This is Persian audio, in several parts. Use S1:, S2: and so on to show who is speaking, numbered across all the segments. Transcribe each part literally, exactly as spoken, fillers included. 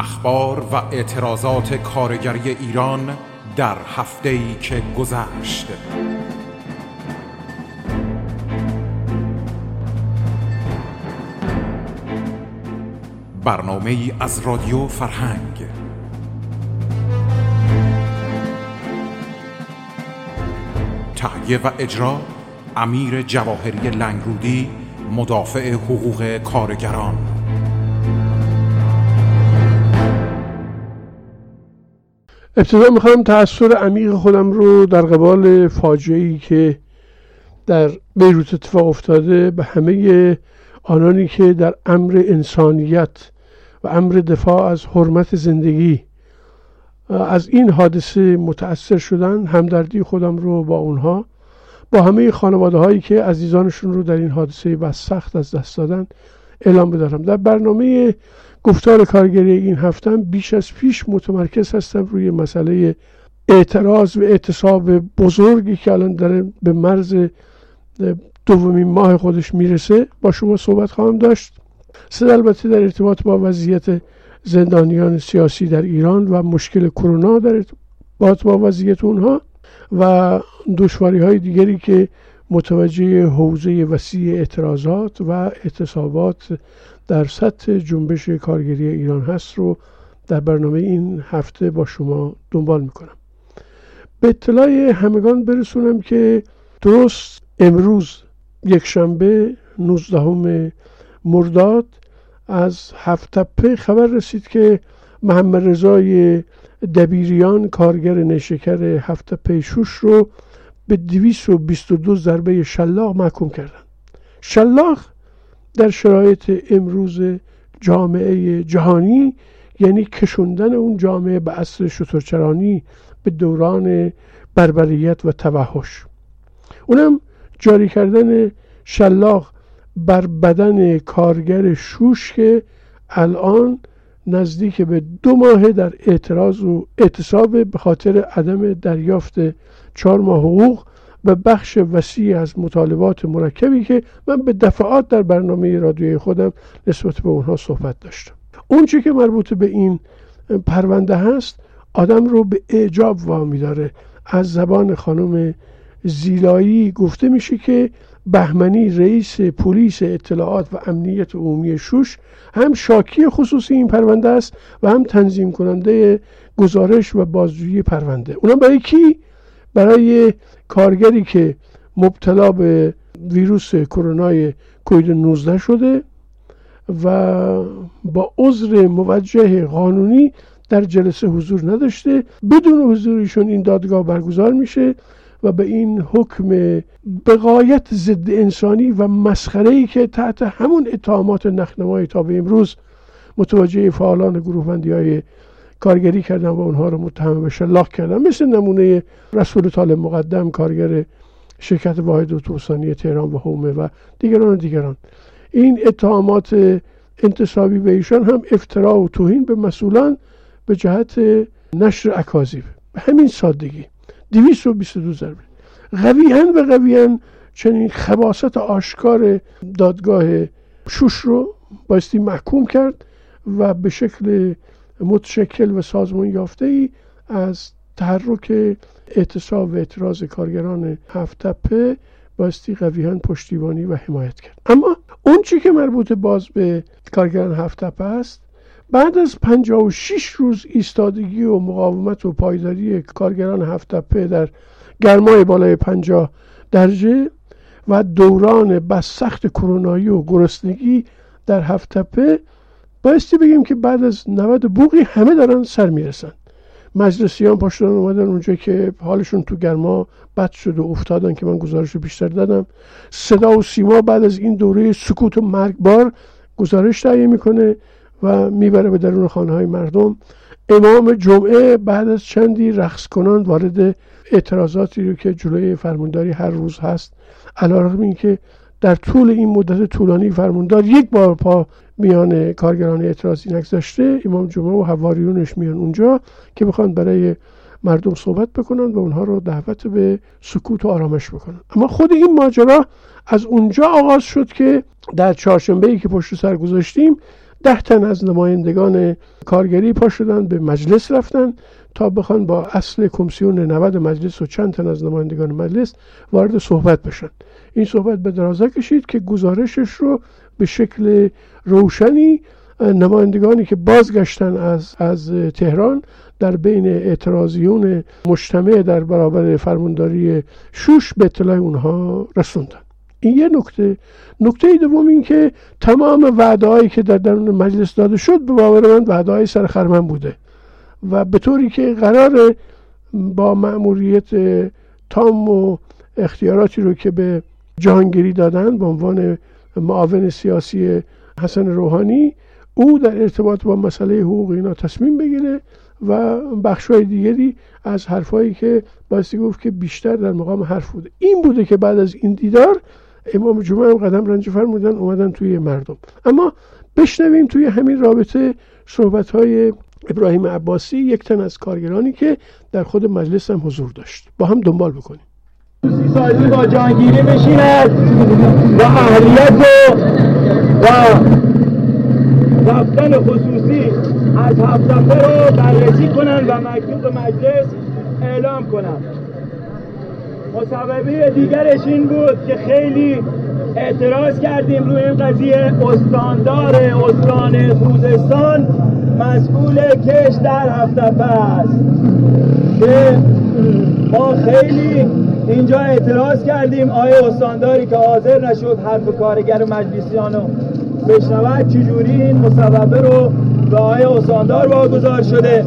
S1: اخبار و اعتراضات کارگری ایران در هفته‌ای که گذشت. برنامه‌ای از رادیو فرهنگ. تهیه و اجرا امیر جواهری لنگرودی، مدافع حقوق کارگران.
S2: ابتدا میخوام تأثیر عمیق خودم رو در قبال فاجعه‌ای که در بیروت اتفاق افتاده به همه آنانی که در امر انسانیت و امر دفاع از حرمت زندگی از این حادثه متأثر شدن، همدردی خودم رو با اونها، با همه خانواده هایی که عزیزانشون رو در این حادثه بس سخت از دست دادن اعلام بدارم. در برنامه گفتار کارگری این هفته بیش از پیش متمرکز هستم روی مسئله اعتراض و اعتصاب بزرگی که الان داره به مرز دومین ماه خودش میرسه با شما صحبت خواهم داشت. سه البته در ارتباط با وضعیت زندانیان سیاسی در ایران و مشکل کرونا در ارتباط با وضعیت اونها و دشواری های دیگری که متوجه حوزه وسیع اعتراضات و اعتصابات در سطح جنبش کارگری ایران هست رو در برنامه این هفته با شما دنبال میکنم. به اطلاع همگان برسونم که درست امروز یک شنبه نوزدهم مرداد از هفت‌تپه خبر رسید که محمد رضای دبیریان کارگر نیشکر هفت‌تپه شوش رو به دویست و بیست و دو ضربه شلاق محکوم کردن. شلاق در شرایط امروز جامعه جهانی یعنی کشوندن اون جامعه به عصر شترچرانی، به دوران بربریت و توحش. اونم جاری کردن شلاق بر بدن کارگر شوش که الان نزدیک به دو ماه در اعتراض و اعتصاب به خاطر عدم دریافت چهار ماه حقوق و بخش وسیع از مطالبات مرکبی که من به دفعات در برنامه رادیویی خودم نسبت به اونها صحبت داشتم. اون چی که مربوط به این پرونده هست آدم رو به اعجاب وامی داره. از زبان خانم زیلایی گفته میشه که بهمنی رئیس پلیس اطلاعات و امنیت عمومی شوش هم شاکی خصوصی این پرونده است و هم تنظیم کننده گزارش و بازجویی پرونده. اونم برای کی؟ برای کارگری که مبتلا به ویروس کرونا کووید نوزده شده و با عذر موجه قانونی در جلسه حضور نداشته. بدون حضورشون این دادگاه برگزار میشه و به این حکم به غایت ضد انسانی و مسخره‌ای که تحت همون اتهامات نخنمای تا به امروز متوجه فعالان گروهبندی‌های کارگری کردن و اونها رو متهم به شلاق کردن، مثل نمونه رسول طالب مقدم کارگر شرکت واحد اتوبوسرانی تهران و حومه و دیگران و دیگران. این اتهامات انتسابی به ایشان هم افترا و توهین به مسئولان به جهت نشر اکاذیب. به همین سادگی دویست و بیست و دو ضربه قویاً و قویاً چنین خباثت آشکار دادگاه شوش رو بایستی محکوم کرد و به شکل متشکل و سازمان یافته‌ای از تحرک اعتصاب و اعتراض کارگران هفت‌تپه بایستی قویاً پشتیبانی و حمایت کرد. اما اون چی که مربوط باز به کارگران هفت‌تپه است، بعد از پنجاه و شش روز ایستادگی و مقاومت و پایداری کارگران هفت‌تپه در گرمای بالای پنجاه درجه و دوران بس سخت کرونایی و گرسنگی در هفت‌تپه، بایستی بگیم که بعد از نود بوقی همه دارن سر میرسن. مجلسیان پاشدن اومدن اونجا که حالشون تو گرما بد شد و افتادن که من گزارش رو بیشتر دادم. صدا و سیما بعد از این دوره سکوت و مرگبار گزارش تهیه میکنه و میبره به درون خانه های مردم. امام جمعه بعد از چندی رقص کنان وارد اعتراضاتی رو که جلوی فرمانداری هر روز هست، علیرغم این که در طول این مدت طولانی فرماندار یک بار پا میان کارگران اعتراضی نگذاشته، امام جمعه و حواریونش میان اونجا که بخوان برای مردم صحبت بکنن و اونها رو دعوت به سکوت و آرامش بکنن. اما خود این ماجرا از اونجا آغاز شد که در چهارشنبه‌ای که پشت سر گذاشتیم ده تن از نمایندگان کارگری پا شدن به مجلس رفتن تا بخوان با اصل کمیسیون نود مجلس و چند تن از نمایندگان مجلس وارد صحبت بشن. این صحبت به درازا کشید که گزارشش رو به شکل روشنی نمایندگانی که بازگشتن از از تهران در بین اعتراضیون مجتمع در برابر فرمانداری شوش به اطلاع اونها رسوندن. این یه نکته. نکته دوم این که تمام وعده‌هایی که در درون مجلس داده شد به باور من وعده‌های سرخرمن بوده و به طوری که قرار با مأموریت تام و اختیاراتی رو که به جهانگیری دادن به عنوان معاون سیاسی حسن روحانی، او در ارتباط با مسئله حقوق اینا تصمیم بگیره و بخش‌های دیگری از حرفایی که بایستی گفت که بیشتر در مقام حرف بوده. این بوده که بعد از این دیدار امام جمعه هم قدم رنج فرمودن اومدن توی مردم. اما بشنویم توی همین رابطه صحبت‌های ابراهیم عباسی، یک تن از کارگرانی که در خود مجلس هم حضور داشت. با هم دنبال بکنیم.
S3: سی سالی با جهانگیری بشیند و اهلیت و رفتن خصوصی از هفت دفعه رو بررسی کنن و مکتوب مجلس اعلام کنن. مسببه دیگرش این بود که خیلی اعتراض کردیم روی این قضیه. استاندار استان خوزستان مسئول کش در هفت دفعه است که ما خیلی اینجا اعتراض کردیم. آیا استانداری که حاضر نشد حرف کارگر مجلسیان رو بشنود چجوری این مسببه رو به آیا استاندار واگذار شده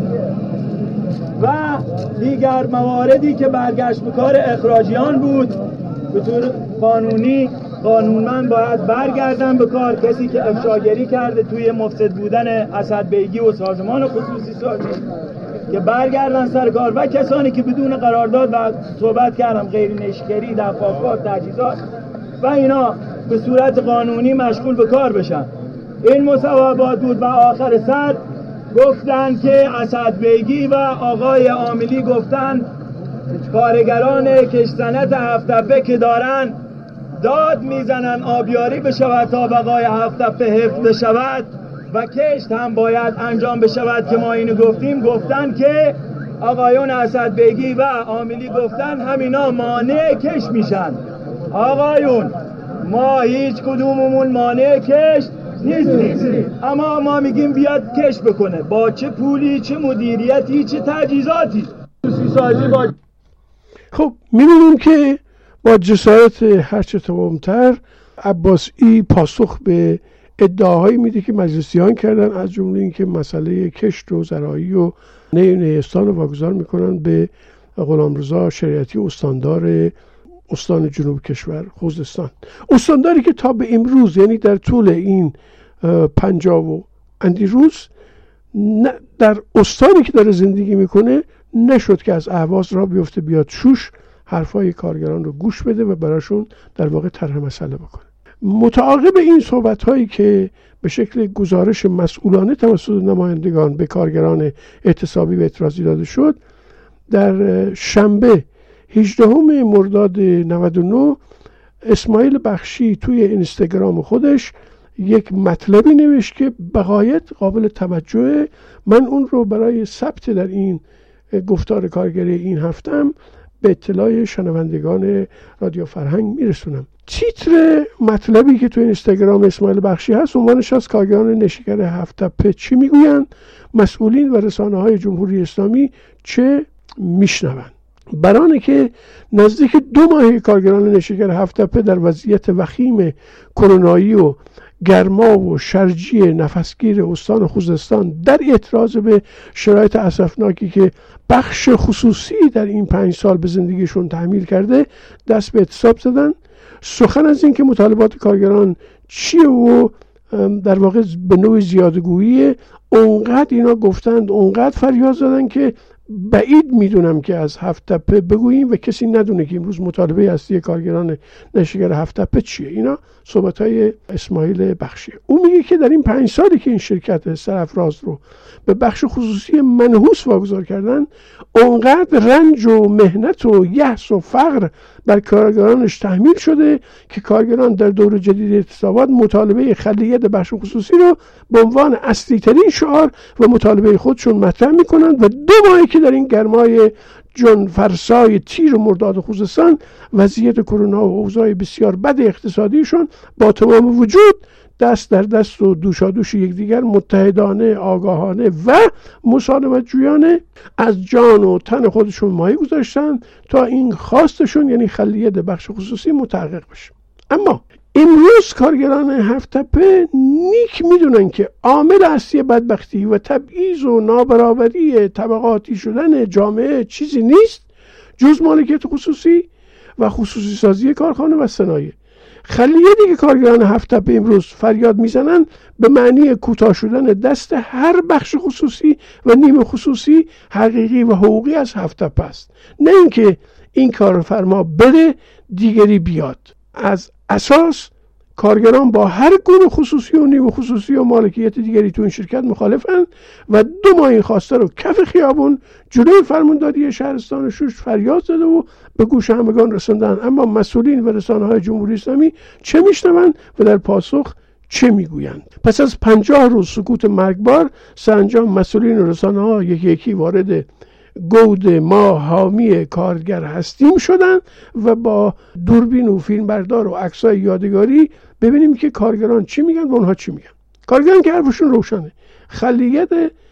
S3: و دیگر مواردی که برگشت به کار اخراجیان بود. به طور قانونی قانونمند باید برگردن به کار. کسی که افشاگری کرده توی مفسد بودن اسد بیگی و سازمان خصوصی سازی که برگردن سر کار و کسانی که بدون قرارداد و صحبت کردم غیر نشکری، دفعات، تجهیزات و اینا به صورت قانونی مشغول به کار بشن. این مصوبات بود و آخر سر گفتن که اسد بیگی و آقای عاملی گفتن کارگران کشتنت هفت دفعه که دارن داد میزنن آبیاری بشود تا بقای هفت دفعه حفظ شود و کشت هم باید انجام بشود که ما اینو گفتیم. گفتن که آقایون اسد بیگی و عاملی گفتن همینا مانع کش میشن. آقایون ما هیچ کدوممون مانع کش نیستیم، اما ما میگیم بیاد کش بکنه با چه پولی، چه مدیریتی، چه تجهیزاتی. با...
S2: خب میبینیم که با جسارت هرچه تمامتر عباسی پاسخ به ادعاهایی میده که مجلسیان کردن، از جمله اینکه مسئله کشت و زراعی و نی نیستان رو واگذار میکنن به غلامرضا شریعتی، استاندار استان جنوب کشور خوزستان. استانداری که تا به امروز، یعنی در طول این پنجاه و اندی روز در استانی که داره زندگی میکنه نشد که از اهواز را بیفته بیاد شوش حرفای کارگران رو گوش بده و براشون در واقع طرح مسئله بکنه. متعاقب این صحبت هایی که به شکل گزارش مسئولانه توسط نمایندگان به کارگران اعتصابی و اعتراضی داده شد، در شنبه هجدهم مرداد نود و نه اسماعیل بخشی توی اینستاگرام خودش یک مطلبی نوشت که بغایت قابل توجهه. من اون رو برای ثبت در این گفتار کارگری این هفتم به اطلاع شنوندگان رادیو فرهنگ میرسونم. تیتر مطلبی که تو اینستاگرام اسماعیل بخشی هست عنوانش از کارگران نشیگر هفت تپه چی میگویند، مسئولین و رسانه های جمهوری اسلامی چه میشنوند. برانه که نزدیک دو ماه کارگران نشیگر هفت تپه در وضعیت وخیم کرونایی و گرما و شرجی نفسگیر استان خوزستان در اعتراض به شرایط اسفناکی که بخش خصوصی در این پنج سال به زندگیشون تحمیل کرده دست به اعتصاب زدن. سخن از این که مطالبات کارگران چیه و در واقع به نوع زیادگویی اونقدر اینا گفتند، اونقدر فریاد زدن که بعید میدونم که از هفت تپه بگوییم و کسی ندونه که امروز مطالبه اصلی کارگران نشیگر هفت تپه چیه. اینا صحبت‌های اسماعیل بخشی. او میگه که در این پنج سالی که این شرکت سرافراز رو به بخش خصوصی منحوس واگذار کردن، اونقدر رنج و مهنت و یأس و فقر بر کارگرانش تحمیل شده که کارگران در دور جدید اعتصابات مطالبه خلیت بخش خصوصی رو به عنوان اصلی ترین شعار و مطالبه خودشون مطرح میکنند و دو ماهی که در این گرمای جن فرسای تیر و مرداد خوزستان وضعیت کرونا و اوضاع بسیار بد اقتصادیشون با تمام وجود دست در دست و دوشادوش یکدیگر متحدانه، آگاهانه و مسالمت جویانه از جان و تن خودشون مایه گذاشتن تا این خواستشون یعنی خلیت بخش خصوصی متحقق بشه. اما امروز کارگران هفت تپه نیک میدونن که عامل اصلی بدبختی و تبعیض و نابرابری طبقاتی شدن جامعه چیزی نیست جز مالکیت خصوصی و خصوصی سازی کارخانه و صنایع. خلیتی که کارگران هفت تپه امروز فریاد میزنن به معنی کوتاه شدن دست هر بخش خصوصی و نیم خصوصی حقیقی و حقوقی از هفت تپه است، نه اینکه این کارفرما بده دیگری بیاد. از اساس کارگران با هر گونه خصوصی و نیم خصوصی و مالکیت دیگری تو این شرکت مخالفن و دو ماه این خواسته رو کف خیابون جلوی فرمانداری شهرستان شوش فریاد زده و به گوش همگان رسوندن. اما مسئولین و رسانه‌های جمهوری اسلامی چه میشنوند و در پاسخ چه میگویند؟ پس از پنجاه روز سکوت مرگبار سرانجام مسئولین و رسانه‌ها یکی یکی وارد گود ما حامی کارگر هستیم شدن و با دوربین و فیلم بردار و عکسای یادگاری ببینیم که کارگران چی میگن و اونها چی میگن. کارگران که حرفشون روشنه، خلیت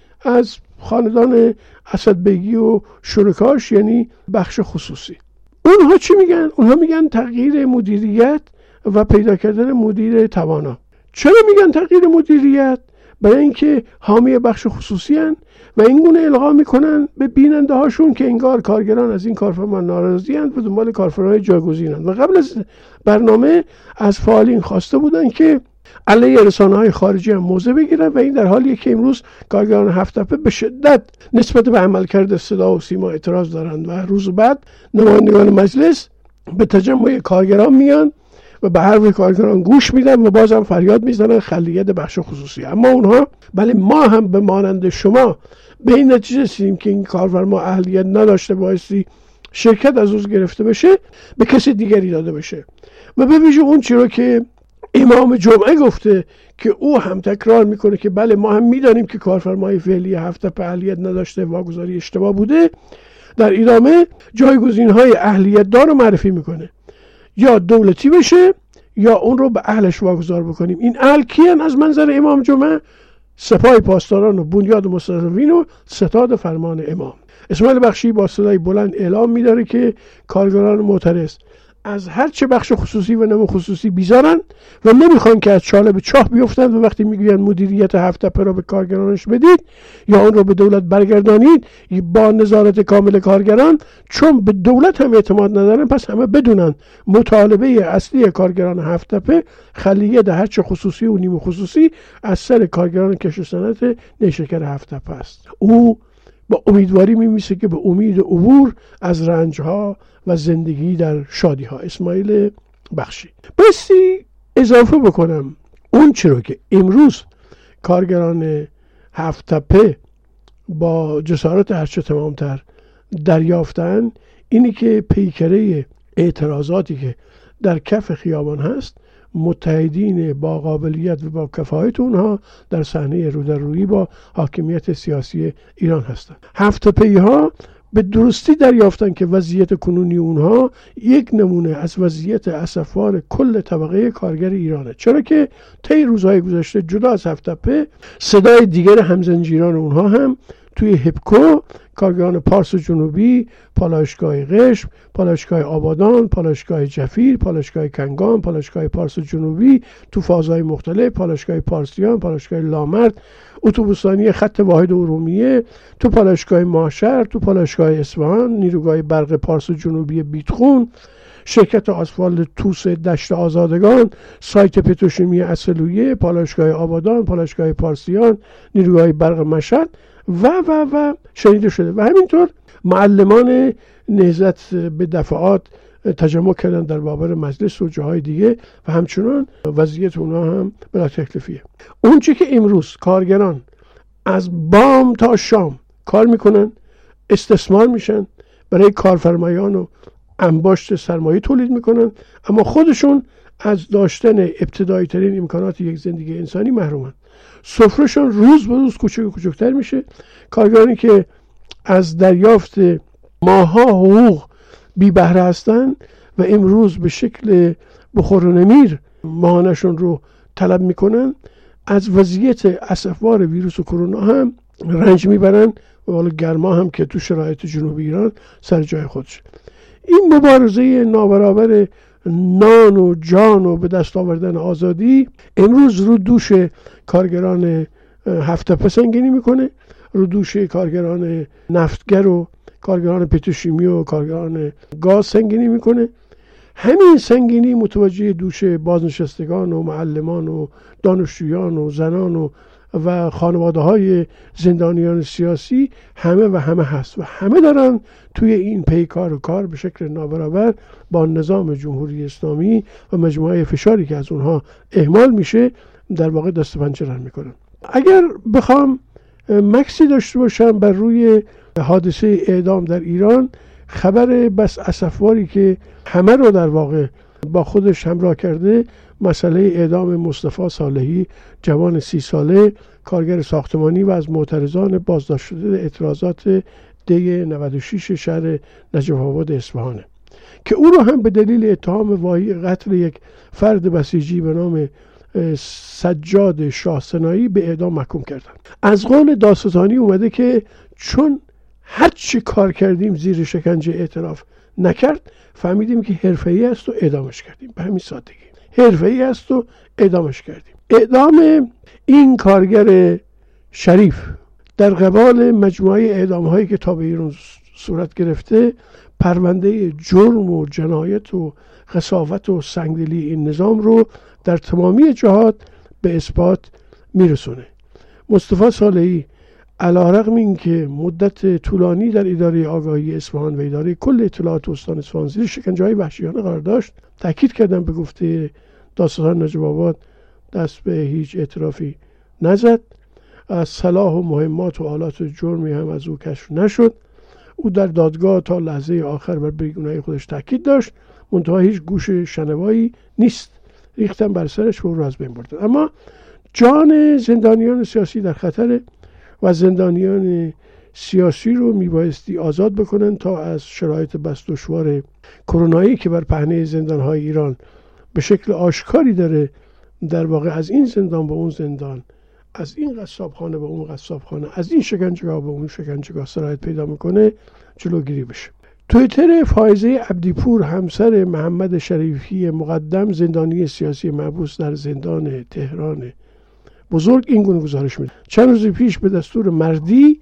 S2: از خاندان اسدبگی و شرکاش یعنی بخش خصوصی. اونها چی میگن؟ اونها میگن تغییر مدیریت و پیدا کردن مدیر توانا. چرا میگن تغییر مدیریت؟ برای اینکه حامی بخش خصوصی هن و این گونه القا میکنن به بیننده هاشون که انگار کارگران از این کارفرما ناراضی هستند و دنبال کارفرمای جایگزینند. و قبل از برنامه از فعالین خواسته بودن که علیه رسانه‌های خارجی هم موضع بگیرن و این در حالیه که امروز کارگران هفت تپه به شدت نسبت به عملکرد صدا و سیما اعتراض دارند و روز بعد نمایندگان مجلس به تجمع کارگران میان و به حرف کارگران گوش میدن و بازم فریاد میزنن خلیت بخش خصوصی. اما اونها بله ما هم به مانند شما به این نتیجه رسیدیم که این کارفرما اهلیت نداشته بایستی شرکت از اوز گرفته بشه به کسی دیگری داده بشه و به ویژه اون چی رو که امام جمعه گفته که او هم تکرار میکنه که بله ما هم میدانیم که کارفرمای فعلی هفت تپه اهلیت نداشته، واگذاری اشتباه بوده. در ادامه جایگزین‌های اهلیت دار رو معرفی میکنه، یا دولتی بشه یا اون رو به اهلش واگذار بکنیم. این اهل کیان از منظر امام جمعه؟ سپاه پاسداران و بنیاد مستضعفین و ستاد فرمان امام. اسماعیل بخشی با صدای بلند اعلام می‌داره که کارگران معترض از هر چه بخش خصوصی و نم خصوصی بیزارن و نمیخوان که از چاله به چاه بیفتند و وقتی میگوین مدیریت هفت تپه رو به کارگرانش بدید یا اون رو به دولت برگردانید با نظارت کامل کارگران، چون به دولت هم اعتماد ندارن پس همه بدونن مطالبه اصلی کارگران هفت تپه خلیت هر چه خصوصی و نیم خصوصی از سر کارگران کشت و صنعت نیشکر هفت تپه است. او با امیدواری میمیسه که به امید عبور از رنجها و زندگی در شادی ها. اسماعیل بخشی. بسی اضافه بکنم اون چی رو که امروز کارگران هفت تپه با جسارت هرچه تمامتر دریافتن اینی که پیکره اعتراضاتی که در کف خیابان هست متحدین با قابلیت و با کفایت اونها در صحنه رو در رویی با حاکمیت سیاسی ایران هستند. هفت تپه‌ای ها به درستی دریافتن که وضعیت کنونی اونها یک نمونه از وضعیت اسفبار کل طبقه کارگر ایرانه، چرا که طی روزهای گذشته جدا از هفت تپه صدای دیگر همزنجیران اونها هم توی هپکو، کارگران پارس جنوبی، پالایشگاه قشم، پالایشگاه آبادان، پالایشگاه جفیر، پالایشگاه کنگام، پالایشگاه پارس جنوبی، تو فازهای مختلف، پالایشگاه پارسیان، پالایشگاه لامرد، اتوبوسرانی خط واحد ارومیه، تو پالایشگاه ماشر، تو پالایشگاه اصفهان، نیروگاه برق پارس جنوبی بیتخون، شرکت آسفالت توس دشت آزادگان، سایت پتروشیمی اصلویه، پالایشگاه آبادان، پالایشگاه پارسیان، نیروگاه برق مشهد و و و شنیده شده. و همینطور معلمان نهضت به دفعات تجمع کردن در بابر مجلس و جاهای دیگه و همچنان وضعیت اونها هم بلا تکلیفیه. اون چی که امروز کارگران از بام تا شام کار میکنن، استثمار میشن، برای کارفرمایان و انباشت سرمایه تولید میکنن، اما خودشون از داشتن ابتدایی ترین امکانات یک زندگی انسانی محرومن. سفرهشون روز به روز کوچک و کوچکتر میشه. کارگرانی که از دریافت ماها حقوق بی بهره هستن و امروز به شکل بخور و نمیر ماهانشون رو طلب میکنن، از وضعیت اسفبار ویروس کرونا هم رنج میبرن و حالا گرما هم که تو شرایط جنوب ایران سر جای خودشه. این مبارزه نابرابر نان و جان و به دست آوردن آزادی امروز رو دوش کارگران هفت‌تپه سنگینی میکنه، رو دوش کارگران نفتگر و کارگران پتروشیمی و کارگران گاز سنگینی میکنه. همین سنگینی متوجه دوش بازنشستگان و معلمان و دانشجویان و زنان و و خانواده های زندانیان سیاسی همه و همه هست و همه دارن توی این پیکار و کار به شکل نابرابر با نظام جمهوری اسلامی و مجموعه فشاری که از اونها اهمال میشه در واقع دست پنجه راه میکنن. اگر بخوام مکسی داشته باشم بر روی حادثه اعدام در ایران، خبر بس اسفباری که همه رو در واقع با خودش همراه کرده، مسئله اعدام مصطفی صالحی، جوان سی ساله کارگر ساختمانی و از معترضان بازداشت شده اعتراضات دی نود و شش شهر نجف آباد اصفهانه که او رو هم به دلیل اتهام واهی قتل یک فرد بسیجی به نام سجاد شاهسنایی به اعدام محکوم کردن. از قول دادستانی اومده که چون هر چی کار کردیم زیر شکنجه اعتراف نکرد، فهمیدیم که حرفه‌ای است و اعدامش کردیم. به همین سادگی حرفه‌ای است و اعدامش کردیم. اعدام این کارگر شریف در قبال مجموعه اعدام‌هایی که تا به ایران صورت گرفته، پرونده جرم و جنایت و قساوت و سنگدلی این نظام رو در تمامی جهات به اثبات میرسونه. مصطفی صالحی علیرغم این که مدت طولانی در اداره آگاهی اصفهان و اداره کل اطلاعات استان اصفهان زیر شکنجه‌های وحشیانه قرار داشت، تاکید کردم به گفته دادستان نجف آباد دست به هیچ اعترافی نزد. از سلاح و مهمات و آلات جرمی هم از او کشف نشد. او در دادگاه تا لحظه آخر بر بیگناهی خودش تاکید داشت، منتها هیچ گوش شنوایی نیست. ریختن بر سرش و او را از بین بردن. اما جان زندانیان سیاسی در خطره و زندانیان سیاسی رو میبایستی آزاد بکنن تا از شرایط بس دشوار کرونایی که بر پهنه زندانهای ایران به شکل آشکاری داره در واقع از این زندان به اون زندان، از این قصابخانه به اون قصابخانه، از این شکنجهگاه به اون شکنجهگاه سرایت پیدا میکنه، جلوگیری بشه. توییتر فائزه عبدیپور همسر محمد شریفی مقدم زندانی سیاسی محبوس در زندان تهران بزرگ این گونه گزارش میده: چند روز پیش به دستور مردی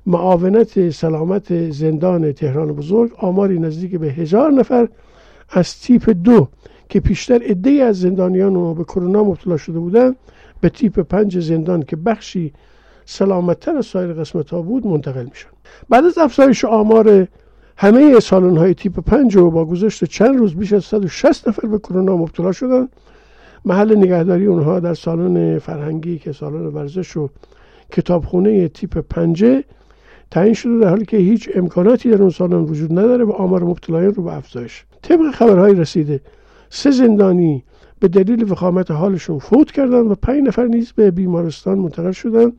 S2: معاونت سلامت زندان تهران بزرگ آماری نزدیک به هزار نفر از تیپ دو که پیشتر عده‌ای از زندانیان رو به کرونا مبتلا شده بودند به تیپ پنج زندان که بخشی سلامت‌تر از سایر قسمت‌ها بود منتقل میشن. بعد از افزایش آمار همه سالن‌های تیپ پنج رو با گذشت چند روز بیش از صد و شصت نفر به کرونا مبتلا شدن، محل نگهداری اونها در سالن فرهنگی که سالن ورزش و کتابخونه تیپ پنج تعیین شده، در حالی که هیچ امکاناتی در اون سالن وجود نداره و آمار مبتلایان رو به افزایش. طبق خبرهای رسیده سه زندانی به دلیل وخامت حالشون فوت کردن و پنج نفر نیز به بیمارستان منتقل شدن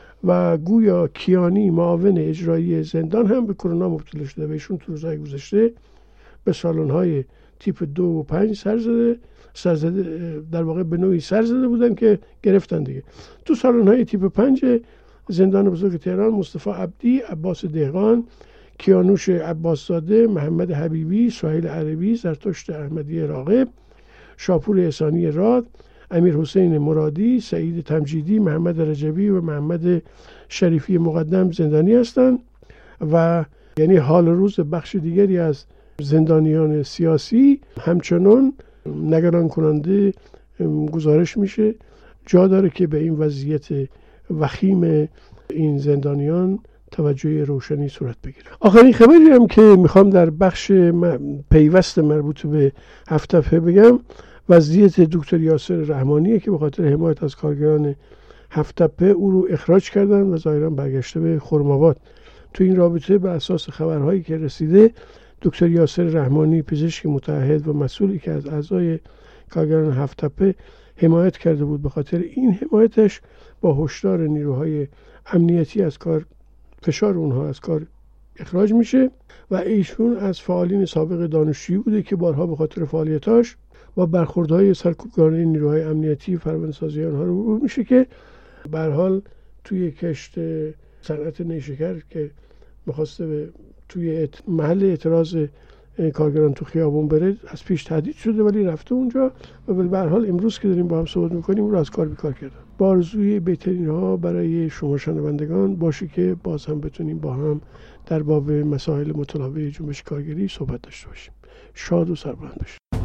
S2: و گویا کیانی معاون اجرایی زندان هم به کرونا مبتلا شده و ایشون تو روزهای گذشته به سالن‌های تیپ دو و پنج سر زده سر زده در واقع به نوعی سر زده بودن که گرفتن دیگه. تو سالن‌های تیپ پنج زندان بزرگ تهران مصطفی عبدی، عباس دهقان، کیانوش عباسزاده، محمد حبیبی، سهیل عربی، زرتشت احمدی راغب، شاپور احسانی راد، امیر حسین مرادی، سعید تمجیدی، محمد رجبی و محمد شریفی مقدم زندانی هستند و یعنی حال روز بخش دیگری از زندانیان سیاسی همچنان نگران کننده گزارش میشه. جا داره که به این وضعیت وخیم این زندانیان توجه روشنی صورت بگیره. آخرین خبری هم که میخوام در بخش پیوست مربوط به هفت‌تپه بگم وضعیت دکتر یاسر رحمانیه که به خاطر حمایت از کارگران هفت‌تپه او رو اخراج کردن و ظاهرا برگشته به خرم‌آباد. تو این رابطه به اساس خبرهایی که رسیده دکتر یاسر رحمانی پزشک متعهد و مسئولی که از اعضای کارگران هفت تپه حمایت کرده بود، به خاطر این حمایتش با هشدار نیروهای امنیتی از کار، فشار اونها از کار اخراج میشه و ایشون از فعالین سابق دانشجویی بوده که بارها به خاطر فعالیتاش با برخوردهای سرکوبگرانه نیروهای امنیتی فرمانده‌سازی آنها رو رو میشه که به هر حال توی کشت صنعت نیشکر که می‌خواسته به توی محل اعتراض کارگران تو خیابون بره از پیش تهدید شده، ولی رفته اونجا و به هر حال امروز که داریم با هم صحبت می‌کنیم اون رو از کار بیکار کردن. با آرزوی بهترین ها برای شما شنوندگان باشه که باز هم بتونیم با هم در باب مسائل متنوع جنبش کارگری صحبت داشته باشیم. شاد و سربلند باشید.